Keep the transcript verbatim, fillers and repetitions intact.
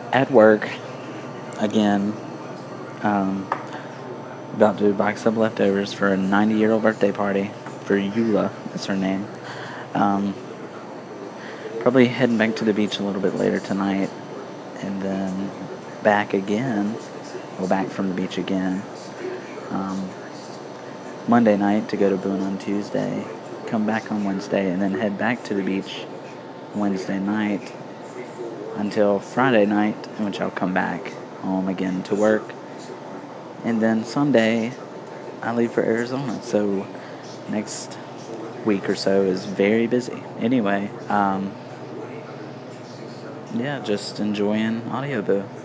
at work again. Um, about to box up leftovers for a ninety-year-old birthday party for Eula. That's her name. Um, probably heading back to the beach a little bit later tonight, and then back again. Well, back from the beach again. Um, Monday night to go to Boone on Tuesday. Come back on Wednesday, and then head back to the beach Wednesday night until Friday night, in which I'll come back home again to work. And then Sunday, I leave for Arizona. So next week or so is very busy. Anyway, um, yeah, just enjoying Audioboo.